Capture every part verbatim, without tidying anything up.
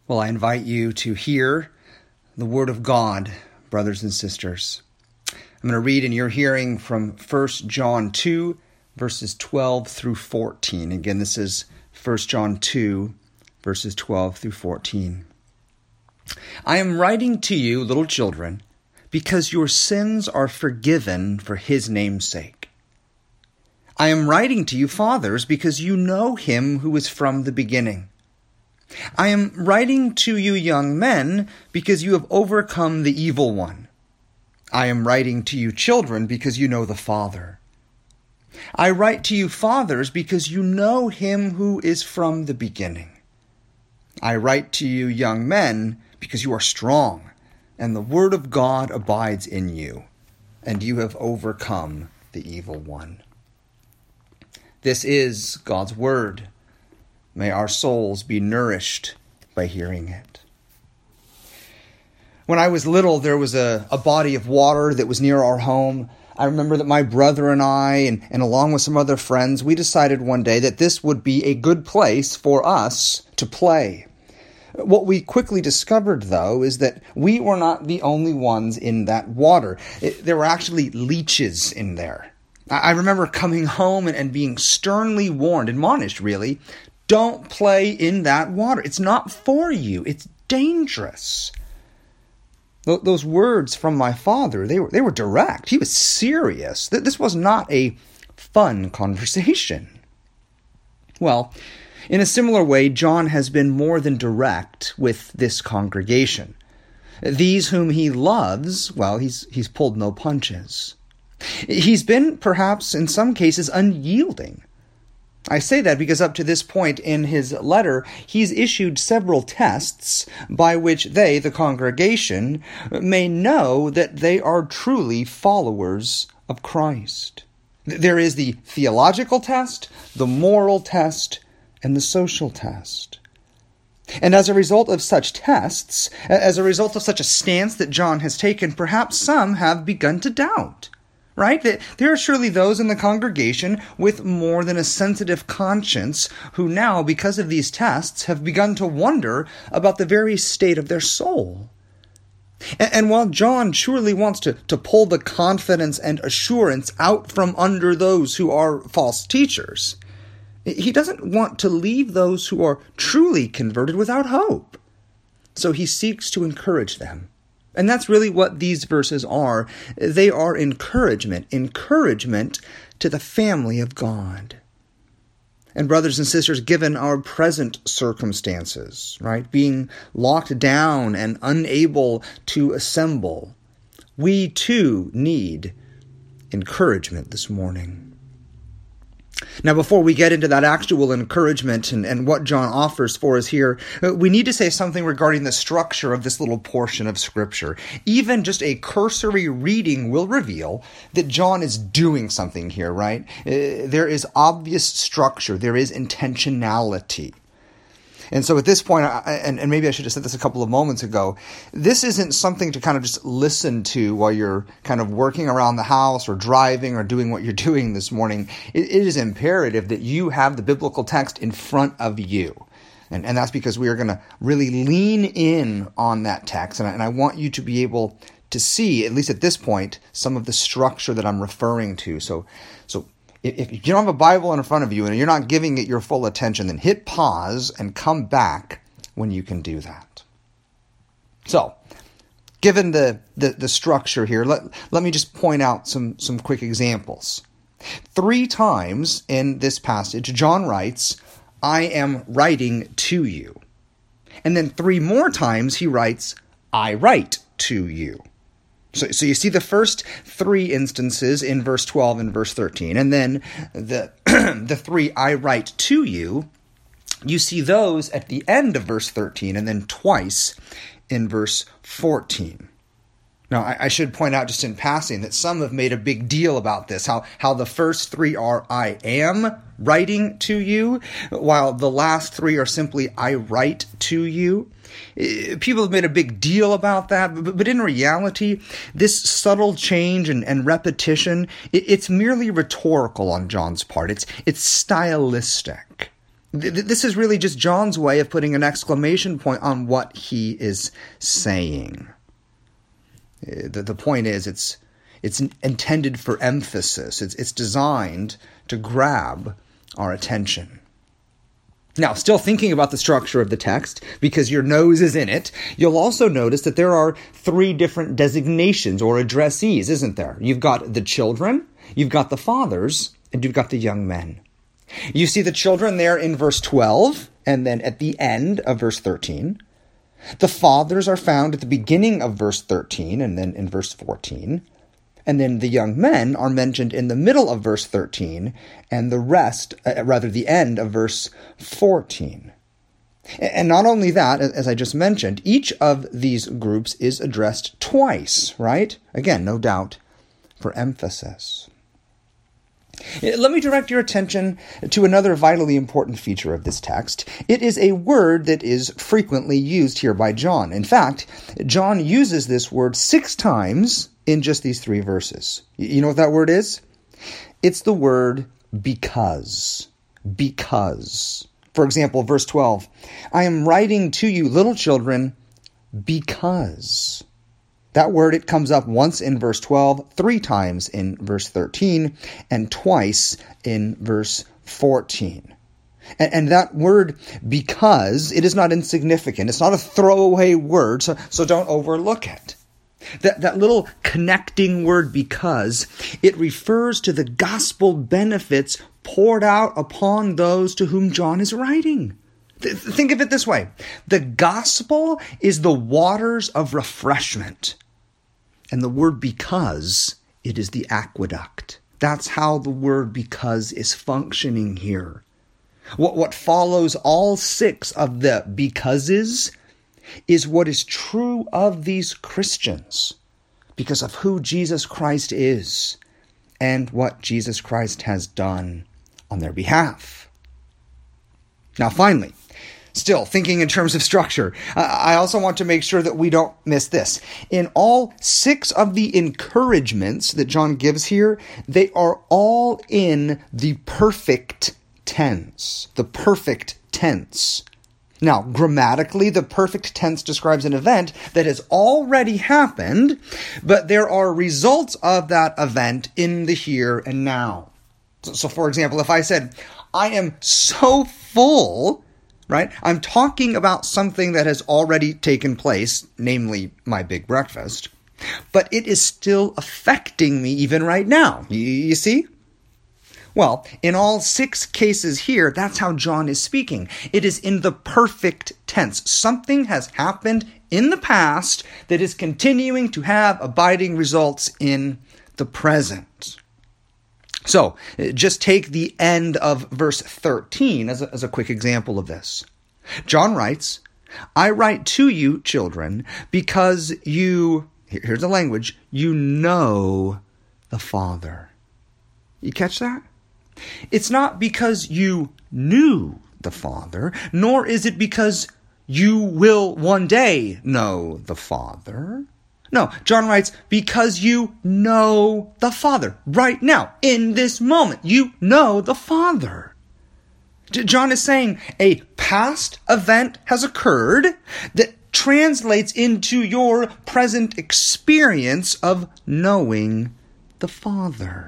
Well, I invite you to hear the Word of God, brothers and sisters. I'm going to read in your hearing from First John two, verses twelve through fourteen. Again, this is First John two, verses twelve through fourteen. I am writing to you, little children, because your sins are forgiven for his name's sake. I am writing to you, fathers, because you know him who is from the beginning. I am writing to you, young men, because you have overcome the evil one. I am writing to you, children, because you know the Father. I write to you, fathers, because you know him who is from the beginning. I write to you, young men, because you are strong, and the word of God abides in you, and you have overcome the evil one. This is God's word. May our souls be nourished by hearing it. When I was little, there was a, a body of water that was near our home. I remember that my brother and I, and, and along with some other friends, we decided one day that this would be a good place for us to play. What we quickly discovered, though, is that we were not the only ones in that water. It, there were actually leeches in there. I, I remember coming home and, and being sternly warned, admonished really, don't play in that water. It's not for you. It's dangerous. Th- those words from my father, they were they were direct. He was serious. Th- this was not a fun conversation. Well, in a similar way, John has been more than direct with this congregation. These whom he loves, well, he's he's pulled no punches. He's been, perhaps in some cases, unyielding. I say that because up to this point in his letter, he's issued several tests by which they, the congregation, may know that they are truly followers of Christ. There is the theological test, the moral test, and the social test. And as a result of such tests, as a result of such a stance that John has taken, perhaps some have begun to doubt. Right? There are surely those in the congregation with more than a sensitive conscience who now, because of these tests, have begun to wonder about the very state of their soul. And, and while John surely wants to, to pull the confidence and assurance out from under those who are false teachers, he doesn't want to leave those who are truly converted without hope. So he seeks to encourage them. And that's really what these verses are. They are encouragement, encouragement to the family of God. And brothers and sisters, given our present circumstances, right, being locked down and unable to assemble, we too need encouragement this morning. Now, before we get into that actual encouragement and, and what John offers for us here, we need to say something regarding the structure of this little portion of Scripture. Even just a cursory reading will reveal that John is doing something here, right? Uh, there is obvious structure. There is intentionality. And so at this point, I, and, and maybe I should have said this a couple of moments ago, this isn't something to kind of just listen to while you're kind of working around the house or driving or doing what you're doing this morning. It, it is imperative that you have the biblical text in front of you. And, and that's because we are going to really lean in on that text. And I, and I want you to be able to see, at least at this point, some of the structure that I'm referring to. So, so if you don't have a Bible in front of you and you're not giving it your full attention, then hit pause and come back when you can do that. So, given the, the, the structure here, let, let me just point out some, some quick examples. Three times in this passage, John writes, I am writing to you. And then three more times he writes, I write to you. So, so you see the first three instances in verse twelve and verse thirteen, and then the the three I write to you, you see those at the end of verse thirteen, and then twice in verse fourteen. Now, I, I should point out just in passing that some have made a big deal about this, how, how the first three are I am writing to you, while the last three are simply I write to you. People have made a big deal about that, but, but in reality, this subtle change and, and repetition, it, it's merely rhetorical on John's part. It's, it's stylistic. This is really just John's way of putting an exclamation point on what he is saying. The, the point is, it's it's intended for emphasis. It's, it's designed to grab our attention. Now, still thinking about the structure of the text, because your nose is in it, you'll also notice that there are three different designations or addressees, isn't there? You've got the children, you've got the fathers, and you've got the young men. You see the children there in verse twelve, and then at the end of verse thirteen. The fathers are found at the beginning of verse thirteen, and then in verse fourteen. And then the young men are mentioned in the middle of verse thirteen, and the rest, uh, rather the end of verse fourteen. And not only that, as I just mentioned, each of these groups is addressed twice, right? Again, no doubt, for emphasis. Let me direct your attention to another vitally important feature of this text. It is a word that is frequently used here by John. In fact, John uses this word six times in just these three verses. You know what that word is? It's the word because. Because. For example, verse twelve, I am writing to you, little children, because. That word, it comes up once in verse twelve, three times in verse thirteen, and twice in verse fourteen. And, and that word, because, it is not insignificant. It's not a throwaway word, so, so don't overlook it. That, that little connecting word, because, it refers to the gospel benefits poured out upon those to whom John is writing. Th- think of it this way. The gospel is the waters of refreshment. And the word because, it is the aqueduct. That's how the word because is functioning here. What, what follows all six of the becauses is what is true of these Christians because of who Jesus Christ is and what Jesus Christ has done on their behalf. Now, finally, still thinking in terms of structure, I also want to make sure that we don't miss this. In all six of the encouragements that John gives here, they are all in the perfect tense. The perfect tense. Now, grammatically, the perfect tense describes an event that has already happened, but there are results of that event in the here and now. So, so for example, if I said, I am so full, right? I'm talking about something that has already taken place, namely my big breakfast, but it is still affecting me even right now. You, you see? Well, in all six cases here, that's how John is speaking. It is in the perfect tense. Something has happened in the past that is continuing to have abiding results in the present. So, just take the end of verse thirteen as a, as a quick example of this. John writes, I write to you, children, because you, here's the language, you know the Father. You catch that? It's not because you knew the Father, nor is it because you will one day know the Father. No, John writes, because you know the Father. Right now, in this moment, you know the Father. John is saying a past event has occurred that translates into your present experience of knowing the Father.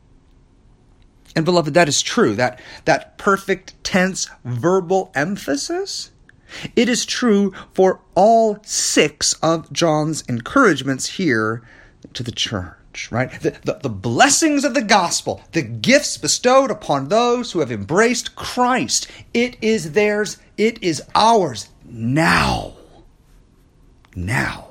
And beloved, that is true. That, that perfect tense verbal emphasis, it is true for all six of John's encouragements here to the church, right? The, the, the blessings of the gospel, the gifts bestowed upon those who have embraced Christ, it is theirs, it is ours now. Now.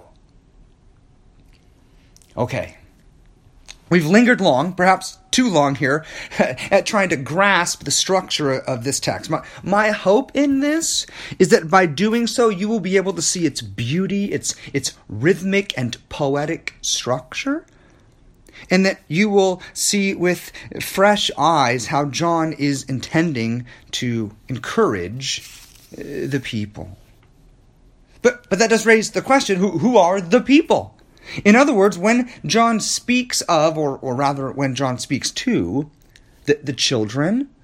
Okay. We've lingered long, perhaps too long here, at trying to grasp the structure of this text. My, my hope in this is that by doing so, you will be able to see its beauty, its, its rhythmic and poetic structure, and that you will see with fresh eyes how John is intending to encourage the people. But, but that does raise the question, who, who are the people? In other words, when John speaks of, or, or rather when John speaks to, the, the children,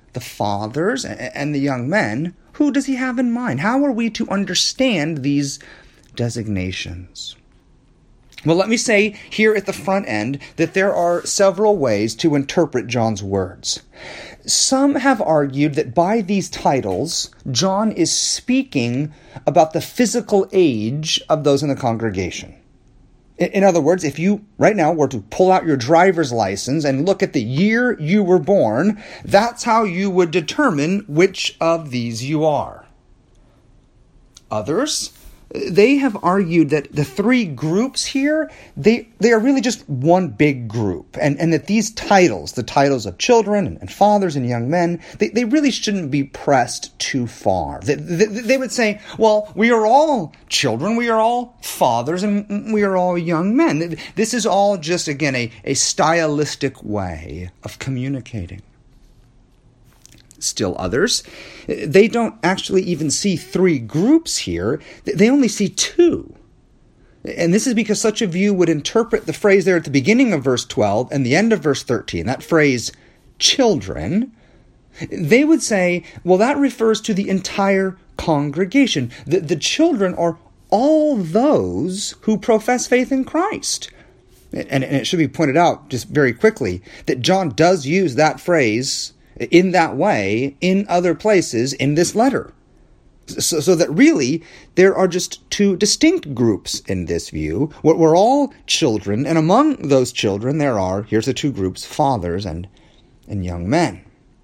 the fathers and the young men, who does he have in mind? How are we to understand these designations? Well, let me say here at the front end that there are several ways to interpret John's words. Some have argued that by these titles, John is speaking about the physical age of those in the congregation. In other words, if you right now were to pull out your driver's license and look at the year you were born, that's how you would determine which of these you are. Others, they have argued that the three groups here, they, they are really just one big group, and, and that these titles, the titles of children and, and fathers and young men, they, they really shouldn't be pressed too far. They, they, they would say, well, we are all children, we are all fathers, and we are all young men. This is all just, again, a, a stylistic way of communicating. Still others, they don't actually even see three groups here. They only see two. And this is because such a view would interpret the phrase there at the beginning of verse twelve and the end of verse thirteen, that phrase, children. They would say, well, that refers to the entire congregation. The, the children are all those who profess faith in Christ. And, and it should be pointed out just very quickly that John does use that phrase in that way in other places in this letter. So, so that really there are just two distinct groups in this view. We're all children, and among those children there are, here's the two groups, fathers and, and young men.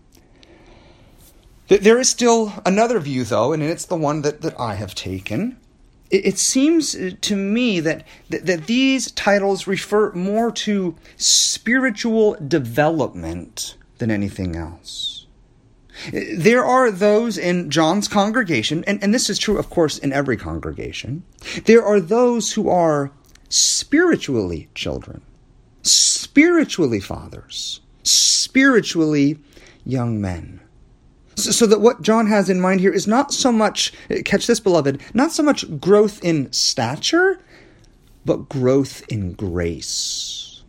There is still another view, though, and it's the one that, that I have taken. It, it seems to me that, that, that these titles refer more to spiritual development than anything else. There are those in John's congregation, and, and this is true, of course, in every congregation. There are those who are spiritually children, spiritually fathers, spiritually young men. So, so that what John has in mind here is not so much, catch this, beloved, not so much growth in stature, but growth in grace.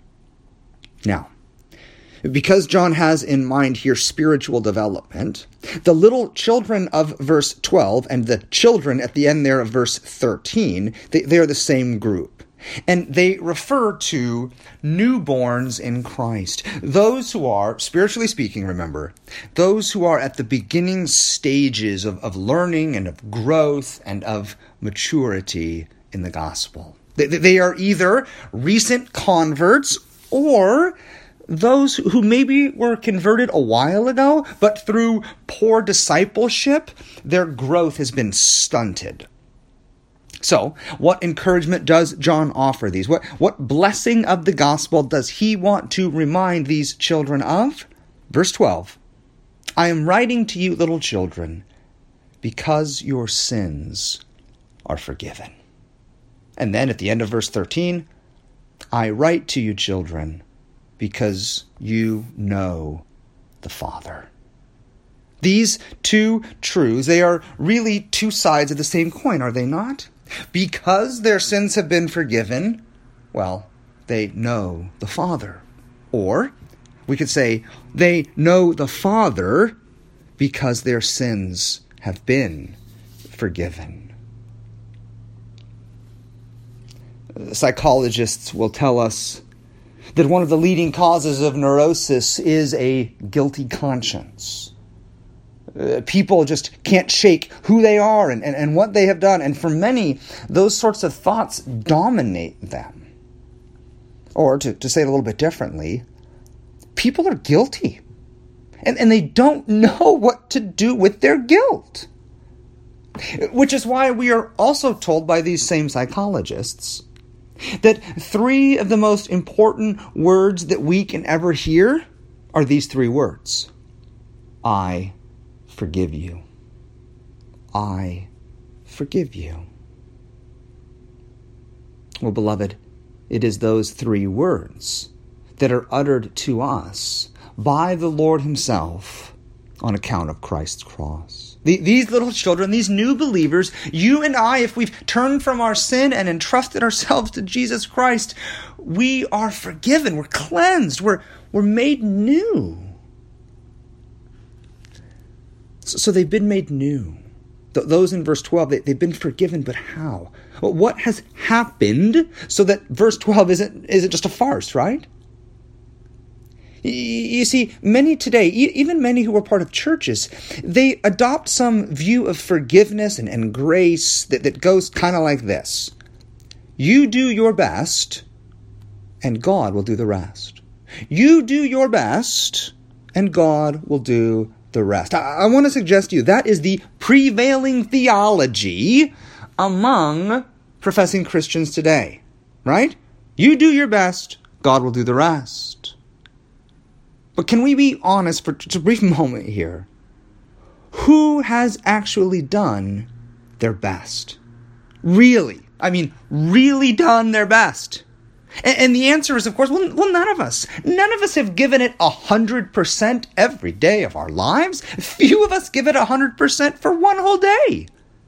Now, because John has in mind here spiritual development, the little children of verse twelve and the children at the end there of verse thirteen, they, they are the same group. And they refer to newborns in Christ. Those who are, spiritually speaking, remember, those who are at the beginning stages of, of learning and of growth and of maturity in the gospel. They, they are either recent converts or those who maybe were converted a while ago, but through poor discipleship, their growth has been stunted. So, what encouragement does John offer these? What, what blessing of the gospel does he want to remind these children of? Verse twelve, I am writing to you, little children, because your sins are forgiven. And then at the end of verse thirteen, I write to you, children, because you know the Father. These two truths, they are really two sides of the same coin, are they not? Because their sins have been forgiven, well, they know the Father. Or we could say they know the Father because their sins have been forgiven. Psychologists will tell us that one of the leading causes of neurosis is a guilty conscience. Uh, people just can't shake who they are and, and, and what they have done. And for many, those sorts of thoughts dominate them. Or to, to say it a little bit differently, people are guilty. And, and they don't know what to do with their guilt. Which is why we are also told by these same psychologists that three of the most important words that we can ever hear are these three words. I forgive you. I forgive you. Well, beloved, it is those three words that are uttered to us by the Lord himself on account of Christ's cross. The, these little children, these new believers, you and I, if we've turned from our sin and entrusted ourselves to Jesus Christ, we are forgiven, we're cleansed, we're, we're made new. So they've been made new. Those in verse twelve, they've been forgiven, but how? Well, what has happened so that verse twelve isn't, isn't just a farce, right? You see, many today, even many who are part of churches, they adopt some view of forgiveness and, and grace that, that goes kind of like this. You do your best, and God will do the rest. You do your best, and God will do the rest. I, I want to suggest to you that is the prevailing theology among professing Christians today, right? You do your best, God will do the rest. But can we be honest for just a brief moment here? Who has actually done their best? Really? I mean, really done their best? And, and the answer is, of course, well, well, none of us. None of us have given it one hundred percent every day of our lives. Few of us give it one hundred percent for one whole day.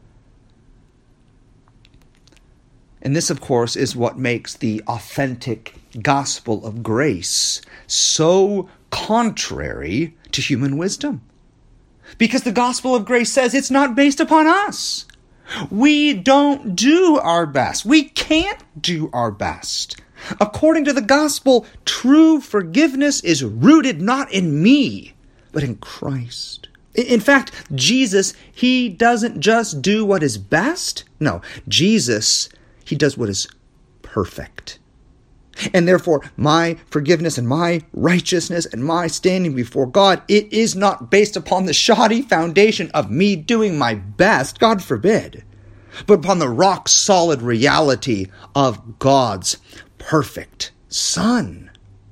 And this, of course, is what makes the authentic gospel of grace so contrary to human wisdom. Because the gospel of grace says it's not based upon us. We don't do our best. We can't do our best. According to the gospel, true forgiveness is rooted not in me, but in Christ. In fact, Jesus, he doesn't just do what is best. No, Jesus, he does what is perfect. And therefore, my forgiveness and my righteousness and my standing before God, it is not based upon the shoddy foundation of me doing my best, God forbid, but upon the rock-solid reality of God's perfect Son.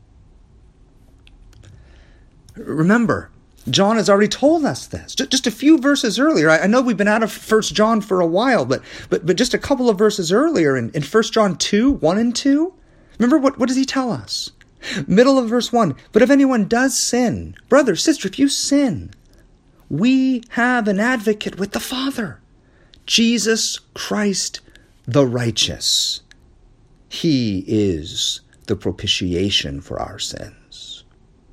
Remember, John has already told us this. Just a few verses earlier. I know we've been out of First John for a while, but but but just a couple of verses earlier in, in First John two, one and two, remember what, what does he tell us? Middle of verse one, but if anyone does sin, brother, sister, if you sin, we have an advocate with the Father, Jesus Christ the righteous. He is the propitiation for our sins.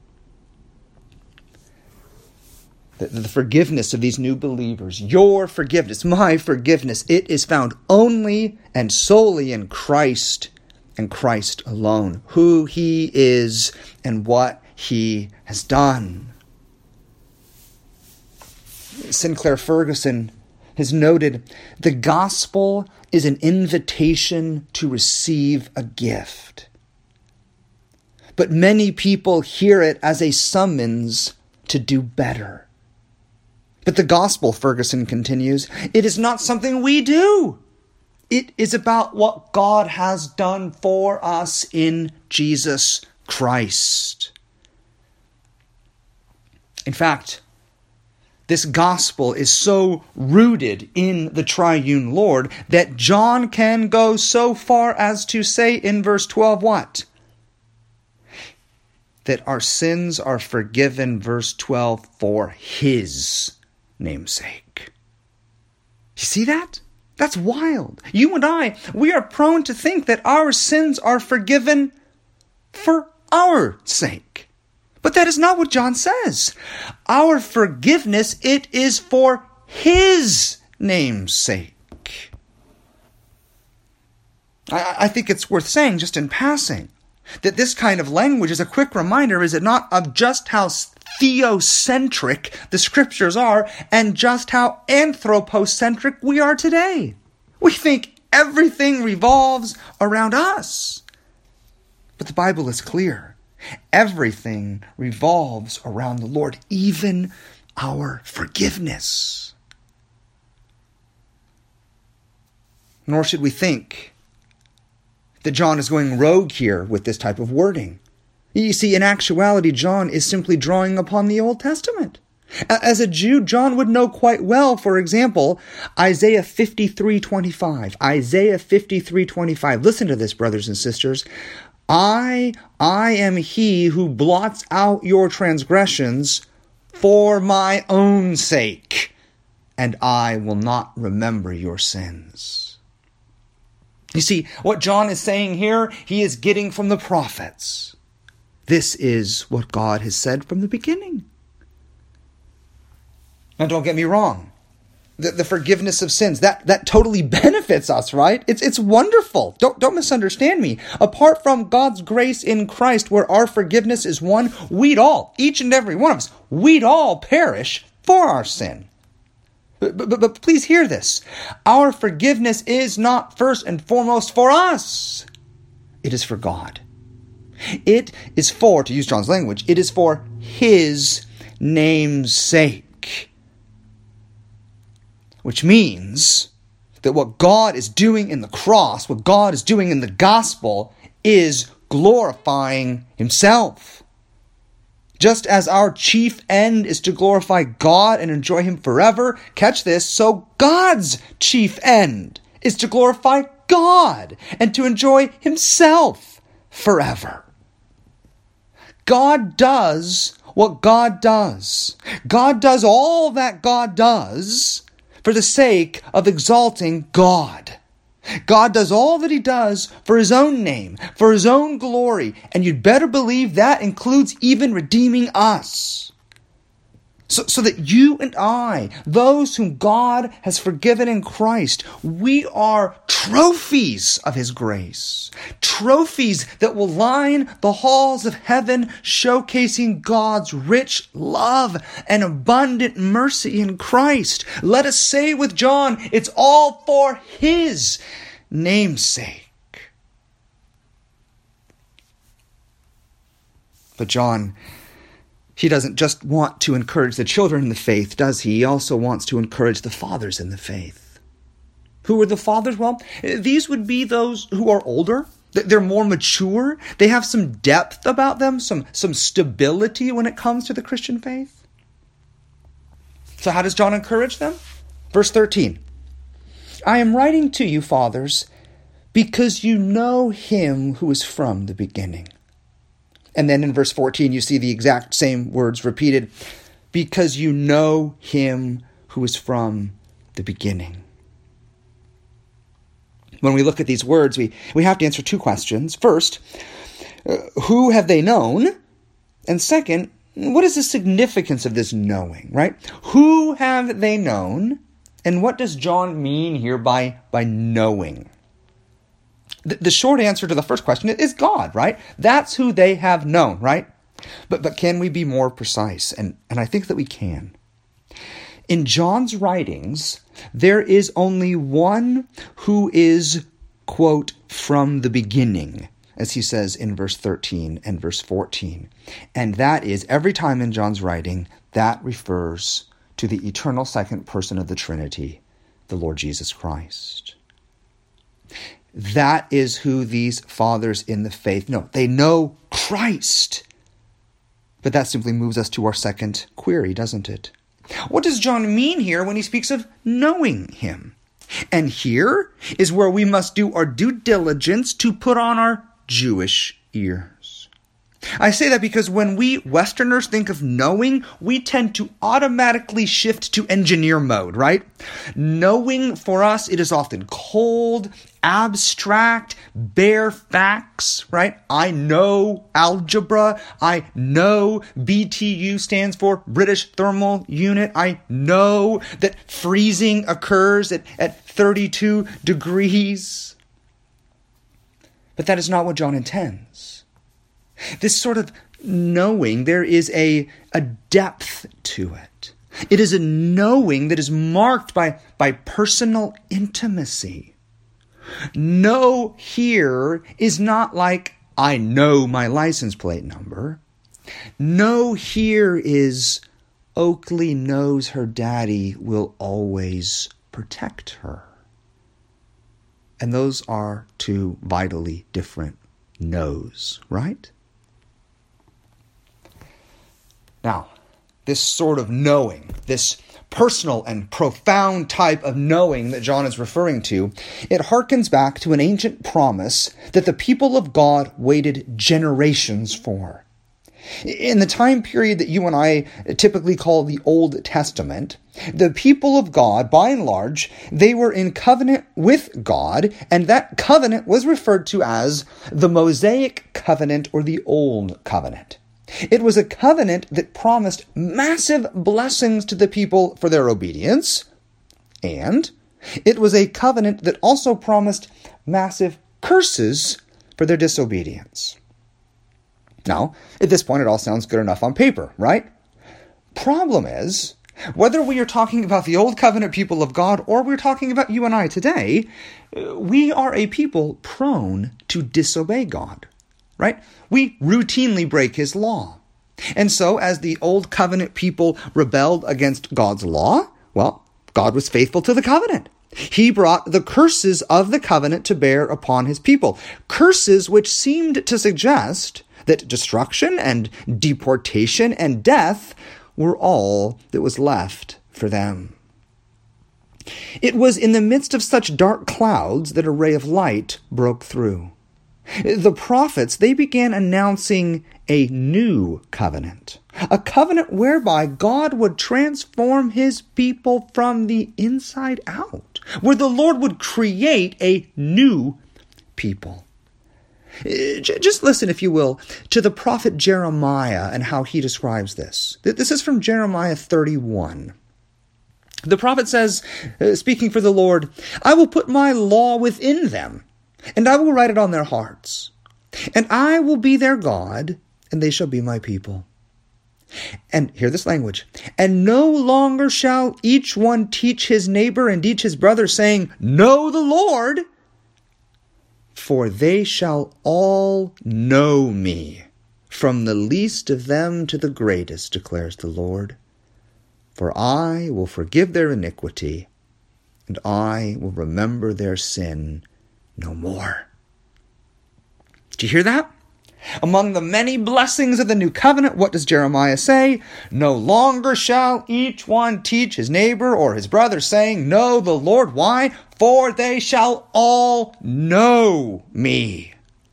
The, the forgiveness of these new believers, your forgiveness, my forgiveness, it is found only and solely in Christ and Christ alone, who he is and what he has done. Sinclair Ferguson has noted, the gospel is an invitation to receive a gift. But many people hear it as a summons to do better. But the gospel, Ferguson continues, it is not something we do. It is about what God has done for us in Jesus Christ. In fact, this gospel is so rooted in the triune Lord that John can go so far as to say in verse twelve what? That our sins are forgiven, verse twelve, for his namesake. You see that? That's wild. You and I, we are prone to think that our sins are forgiven for our sake. But that is not what John says. Our forgiveness, it is for his name's sake. I, I think it's worth saying, just in passing, that this kind of language is a quick reminder, is it not, of just how theocentric the scriptures are and just how anthropocentric we are today. We think everything revolves around us. But the Bible is clear. Everything revolves around the Lord, even our forgiveness. Nor should we think that John is going rogue here with this type of wording. You see, in actuality, John is simply drawing upon the Old Testament. As a Jew, John would know quite well, for example, Isaiah fifty-three twenty-five. Isaiah fifty-three twenty-five. Listen to this, brothers and sisters. I, I am he who blots out your transgressions for my own sake, and I will not remember your sins. You see, what John is saying here, he is getting from the prophets. This is what God has said from the beginning. Now, don't get me wrong. The, the forgiveness of sins, that, that totally benefits us, right? It's, it's wonderful. Don't, don't misunderstand me. Apart from God's grace in Christ, where our forgiveness is won, we'd all, each and every one of us, we'd all perish for our sin. But, but, but please hear this. Our forgiveness is not first and foremost for us. It is for God. It is for, to use John's language, it is for His name's sake. Which means that what God is doing in the cross, what God is doing in the gospel, is glorifying Himself. Just as our chief end is to glorify God and enjoy Him forever, catch this, so God's chief end is to glorify God and to enjoy Himself forever. God does what God does. God does all that God does for the sake of exalting God. God does all that He does for His own name, for His own glory, and you'd better believe that includes even redeeming us. So, so that you and I, those whom God has forgiven in Christ, we are trophies of His grace. Trophies that will line the halls of heaven, showcasing God's rich love and abundant mercy in Christ. Let us say with John, it's all for His name's sake. But John, he doesn't just want to encourage the children in the faith, does he? He also wants to encourage the fathers in the faith. Who are the fathers? Well, these would be those who are older. They're more mature. They have some depth about them, some, some stability when it comes to the Christian faith. So how does John encourage them? Verse thirteen. I am writing to you, fathers, because you know Him who is from the beginning. And then in verse fourteen, you see the exact same words repeated, because you know Him who is from the beginning. When we look at these words, we, we have to answer two questions. First, uh, who have they known? And second, what is the significance of this knowing, right? Who have they known? And what does John mean here by, by knowing? The, the short answer to the first question is God, right? That's who they have known, right? But but can we be more precise? And, and I think that we can. In John's writings, there is only one who is, quote, from the beginning, as he says in verse thirteen and verse fourteen. And that is, every time in John's writing, that refers to the eternal second person of the Trinity, the Lord Jesus Christ. That is who these fathers in the faith know. They know Christ. But that simply moves us to our second query, doesn't it? What does John mean here when he speaks of knowing Him? And here is where we must do our due diligence to put on our Jewish ears. I say that because when we Westerners think of knowing, we tend to automatically shift to engineer mode, right? Knowing for us, it is often cold, abstract, bare facts, right? I know algebra. I know B T U stands for British Thermal Unit. I know that freezing occurs at, at thirty-two degrees. But that is not what John intends. This sort of knowing, there is a, a depth to it. It is a knowing that is marked by, by personal intimacy. Know here is not like, I know my license plate number. Know here is, Oakley knows her daddy will always protect her. And those are two vitally different knows, right? Now, this sort of knowing, this personal and profound type of knowing that John is referring to, it harkens back to an ancient promise that the people of God waited generations for. In the time period that you and I typically call the Old Testament, the people of God, by and large, they were in covenant with God, and that covenant was referred to as the Mosaic covenant or the Old Covenant. It was a covenant that promised massive blessings to the people for their obedience, and it was a covenant that also promised massive curses for their disobedience. Now, at this point, it all sounds good enough on paper, right? Problem is, whether we are talking about the old covenant people of God or we're talking about you and I today, we are a people prone to disobey God, right? We routinely break his law. And so as the old covenant people rebelled against God's law, well, God was faithful to the covenant. He brought the curses of the covenant to bear upon his people. Curses which seemed to suggest that destruction and deportation and death were all that was left for them. It was in the midst of such dark clouds that a ray of light broke through. The prophets, they began announcing a new covenant, a covenant whereby God would transform his people from the inside out, where the Lord would create a new people. Just listen, if you will, to the prophet Jeremiah and how he describes this. This is from Jeremiah thirty-one. The prophet says, speaking for the Lord, "I will put my law within them, and I will write it on their hearts. And I will be their God, and they shall be my people." And hear this language. "And no longer shall each one teach his neighbor and each his brother, saying, 'Know the Lord,' for they shall all know me, from the least of them to the greatest, declares the Lord. For I will forgive their iniquity, and I will remember their sin no more." Do you hear that? Among the many blessings of the new covenant, what does Jeremiah say? No longer shall each one teach his neighbor or his brother, saying, "Know the Lord." Why? For they shall all know me.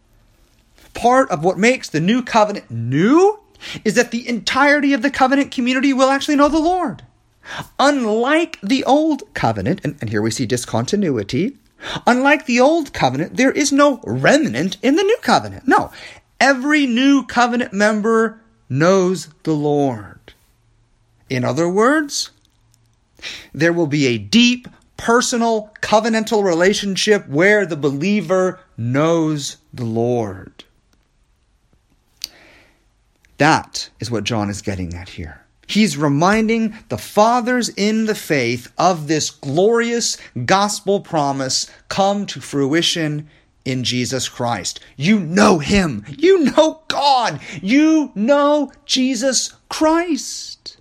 Part of what makes the new covenant new is that the entirety of the covenant community will actually know the Lord. Unlike the old covenant, and, and here we see discontinuity, unlike the old covenant, there is no remnant in the new covenant. No, every new covenant member knows the Lord. In other words, there will be a deep, personal, covenantal relationship where the believer knows the Lord. That is what John is getting at here. He's reminding the fathers in the faith of this glorious gospel promise come to fruition in Jesus Christ. You know him. You know God. You know Jesus Christ.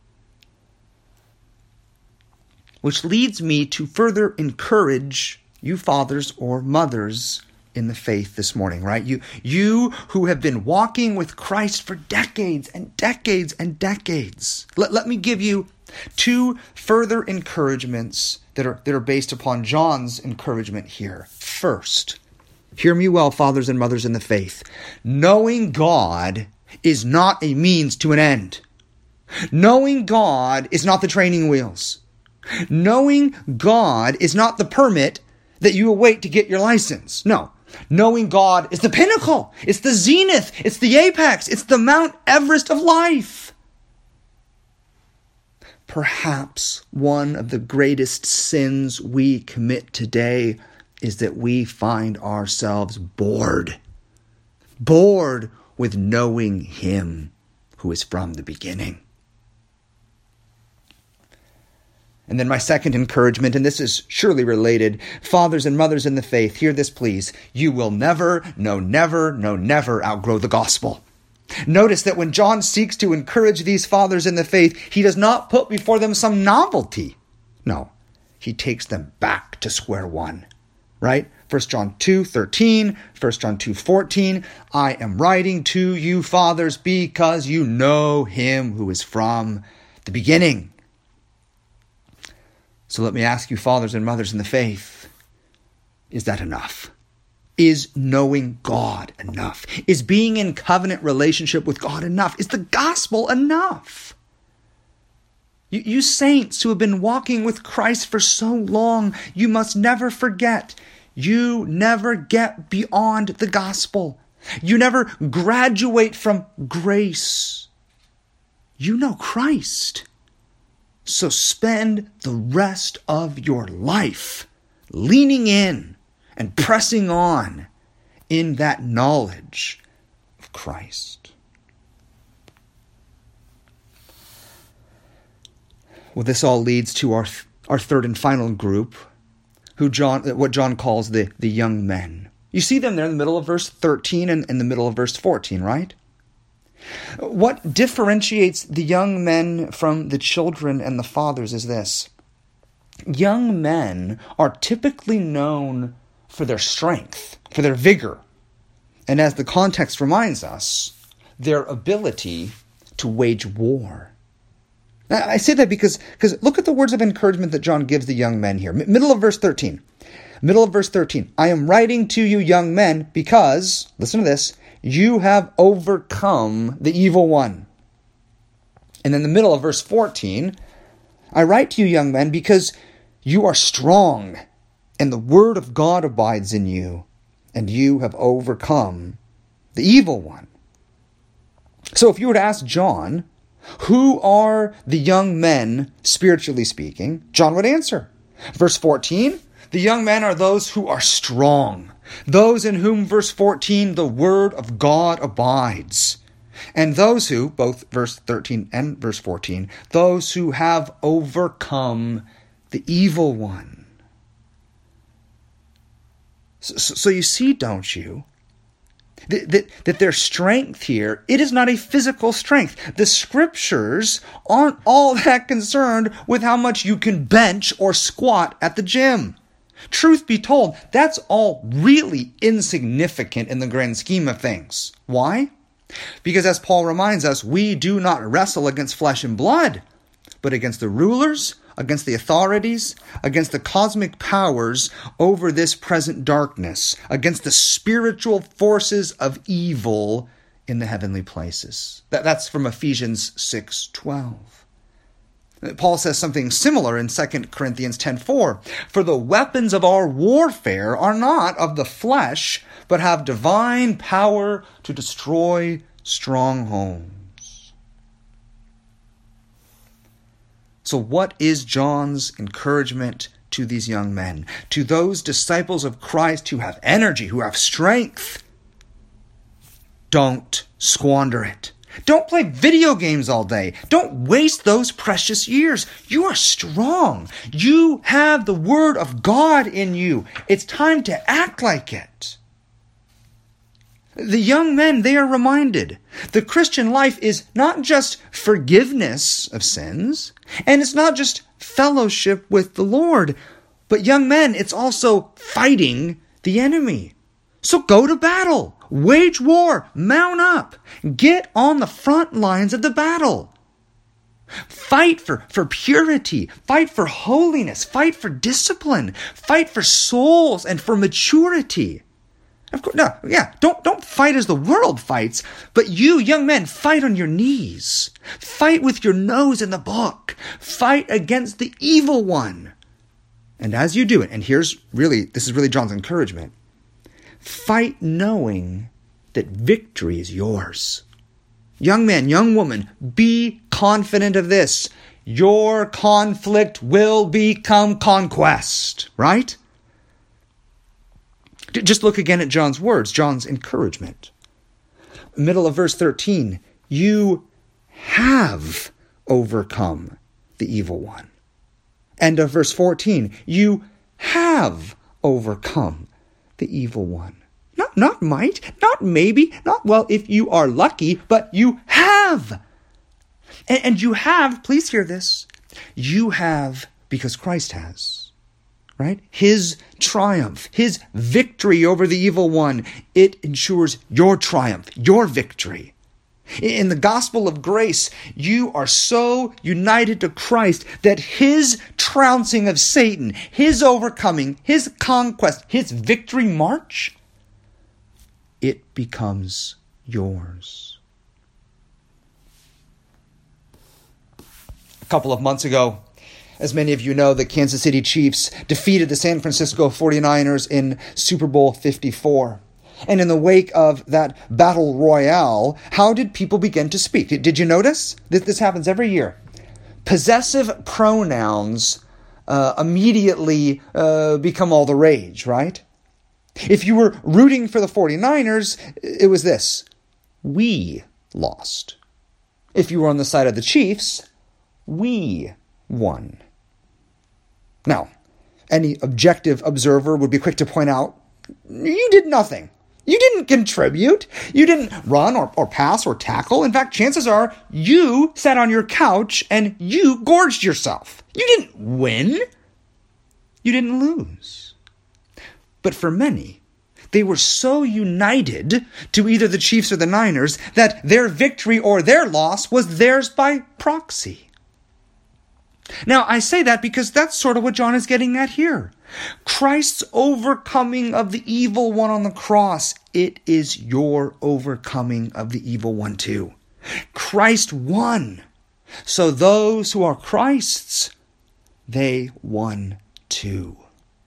Which leads me to further encourage you fathers or mothers in the faith this morning, right? You, you who have been walking with Christ for decades and decades and decades. Let, let me give you two further encouragements that are, that are based upon John's encouragement here. First, hear me well, fathers and mothers in the faith. Knowing God is not a means to an end. Knowing God is not the training wheels. Knowing God is not the permit that you await to get your license. No. Knowing God is the pinnacle. It's the zenith. It's the apex. It's the Mount Everest of life. Perhaps one of the greatest sins we commit today is that we find ourselves bored. Bored with knowing him who is from the beginning. And then my second encouragement, and this is surely related, fathers and mothers in the faith, hear this please. You will never, no never, no never outgrow the gospel. Notice that when John seeks to encourage these fathers in the faith, he does not put before them some novelty. No, he takes them back to square one, right? First John two thirteen, First John two fourteen, I am writing to you fathers because you know him who is from the beginning. So let me ask you, fathers and mothers in the faith, is that enough? Is knowing God enough? Is being in covenant relationship with God enough? Is the gospel enough? You, you saints who have been walking with Christ for so long, you must never forget, you never get beyond the gospel. You never graduate from grace. You know Christ. So spend the rest of your life leaning in and pressing on in that knowledge of Christ. Well, this all leads to our our third and final group, who John, what John calls the, the young men. You see them there in the middle of verse thirteen and in the middle of verse fourteen, right? What differentiates the young men from the children and the fathers is this. Young men are typically known for their strength, for their vigor, and as the context reminds us, their ability to wage war. I say that because, because look at the words of encouragement that John gives the young men here. M- middle of verse thirteen. Middle of verse thirteen. I am writing to you, young men, because, listen to this, you have overcome the evil one. And in the middle of verse fourteen, I write to you, young men, because you are strong, and the word of God abides in you, and you have overcome the evil one. So if you were to ask John, who are the young men, spiritually speaking, John would answer. Verse fourteen, the young men are those who are strong, those in whom, verse fourteen, the word of God abides. And those who, both verse thirteen and verse fourteen, those who have overcome the evil one. So, so you see, don't you? That, that, that their strength here, it is not a physical strength. The scriptures aren't all that concerned with how much you can bench or squat at the gym. Truth be told, that's all really insignificant in the grand scheme of things. Why? Because as Paul reminds us, we do not wrestle against flesh and blood, but against the rulers, against the authorities, against the cosmic powers over this present darkness, against the spiritual forces of evil in the heavenly places. That, that's from Ephesians six twelve. Paul says something similar in Second Corinthians ten four. For the weapons of our warfare are not of the flesh, but have divine power to destroy strongholds. So what is John's encouragement to these young men? To those disciples of Christ who have energy, who have strength? Don't squander it. Don't play video games all day. Don't waste those precious years. You are strong. You have the word of God in you. It's time to act like it. The young men, they are reminded the Christian life is not just forgiveness of sins, and it's not just fellowship with the Lord, but young men, it's also fighting the enemy. So go to battle, wage war, mount up, get on the front lines of the battle. Fight for, for purity, fight for holiness, fight for discipline, fight for souls and for maturity. Of course, no, yeah, don't, don't fight as the world fights, but you, young men, fight on your knees. Fight with your nose in the book. Fight against the evil one. And as you do it, and here's really, this is really John's encouragement, fight knowing that victory is yours. Young man, young woman, be confident of this. Your conflict will become conquest, right? Just look again at John's words, John's encouragement. Middle of verse thirteen, you have overcome the evil one. End of verse fourteen, you have overcome the evil one. Not, not might, not maybe, not well if you are lucky, but you have. And, and you have, please hear this, you have because Christ has. Right? His triumph, his victory over the evil one, it ensures your triumph, your victory. In the gospel of grace, you are so united to Christ that his trouncing of Satan, his overcoming, his conquest, his victory march, it becomes yours. A couple of months ago, as many of you know, the Kansas City Chiefs defeated the San Francisco forty-niners in Super Bowl fifty-four. And in the wake of that battle royale, how did people begin to speak? Did you notice that this happens every year? Possessive pronouns uh, immediately uh, become all the rage, right? If you were rooting for the 49ers, it was this: we lost. If you were on the side of the Chiefs, we won. Now, any objective observer would be quick to point out, you did nothing. You didn't contribute. You didn't run or, or pass or tackle. In fact, chances are you sat on your couch and you gorged yourself. You didn't win. You didn't lose. But for many, they were so united to either the Chiefs or the Niners that their victory or their loss was theirs by proxy. Now, I say that because that's sort of what John is getting at here. Christ's overcoming of the evil one on the cross, it is your overcoming of the evil one too. Christ won. So those who are Christ's, they won too.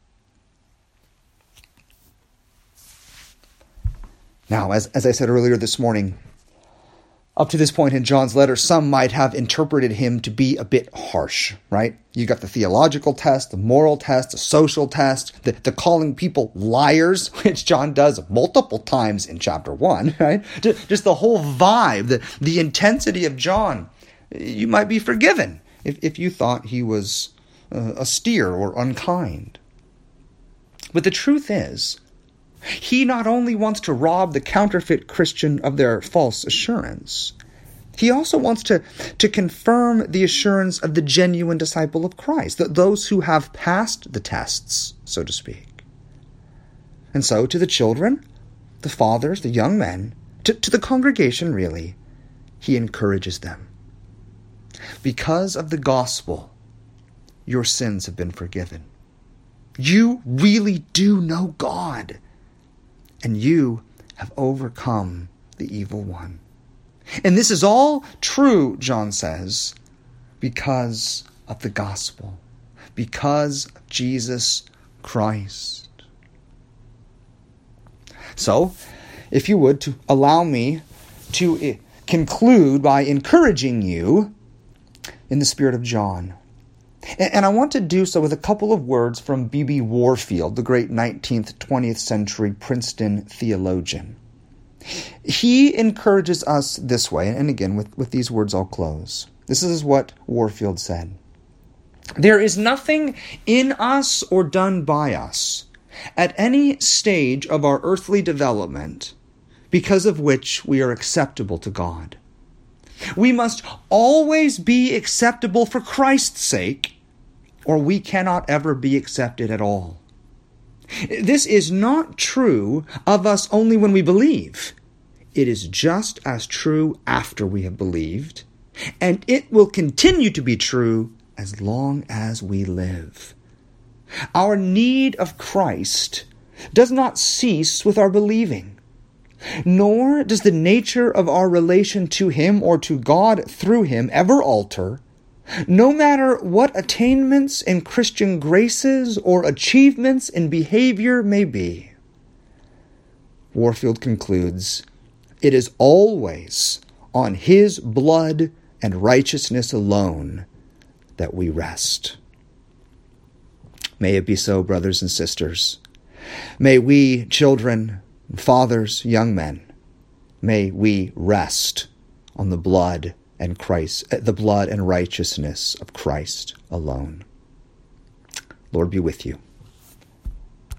Now, as, as I said earlier this morning, up to this point in John's letter, some might have interpreted him to be a bit harsh, right? You got the theological test, the moral test, the social test, the, the calling people liars, which John does multiple times in chapter one, right? Just the whole vibe, the, the intensity of John. You might be forgiven if, if you thought he was uh, austere or unkind. But the truth is, he not only wants to rob the counterfeit Christian of their false assurance, he also wants to, to confirm the assurance of the genuine disciple of Christ, that those who have passed the tests, so to speak. And so to the children, the fathers, the young men, to, to the congregation really, he encourages them. Because of the gospel, your sins have been forgiven. You really do know God. And you have overcome the evil one. And this is all true, John says, because of the gospel, because of Jesus Christ. So, if you would, to allow me to conclude by encouraging you in the spirit of John. And I want to do so with a couple of words from B B Warfield, the great nineteenth, twentieth century Princeton theologian. He encourages us this way, and again, with, with these words I'll close. This is what Warfield said. There is nothing in us or done by us at any stage of our earthly development because of which we are acceptable to God. We must always be acceptable for Christ's sake, or we cannot ever be accepted at all. This is not true of us only when we believe. It is just as true after we have believed, and it will continue to be true as long as we live. Our need of Christ does not cease with our believing, nor does the nature of our relation to Him or to God through Him ever alter, no matter what attainments in Christian graces or achievements in behavior may be. Warfield concludes, it is always on His blood and righteousness alone that we rest. May it be so, brothers and sisters. May we, children, fathers, young men, may we rest on the blood and Christ, the blood and righteousness of Christ alone. Lord be with you.